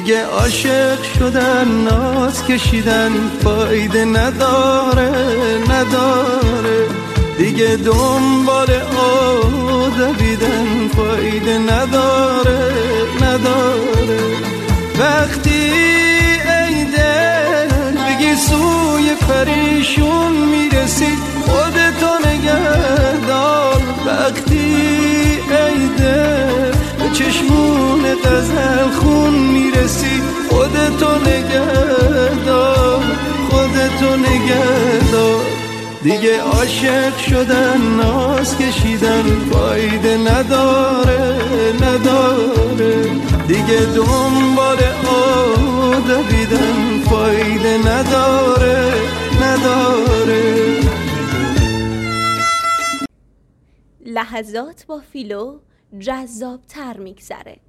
دیگه عاشق شدن ناز کشیدن فایده نداره دیگه دنبال دویدن فایده نداره وقتی ای دل بگی سوی پریشون میرسی خودتو نگه دار وقتی ای دل به چشمون غزل خون میرسی خودتو نگه دار دیگه عاشق شدن ناز کشیدن فایده نداره دیگه دنبال دویدن فایده نداره لحظات با فیلو جذاب تر میگذره.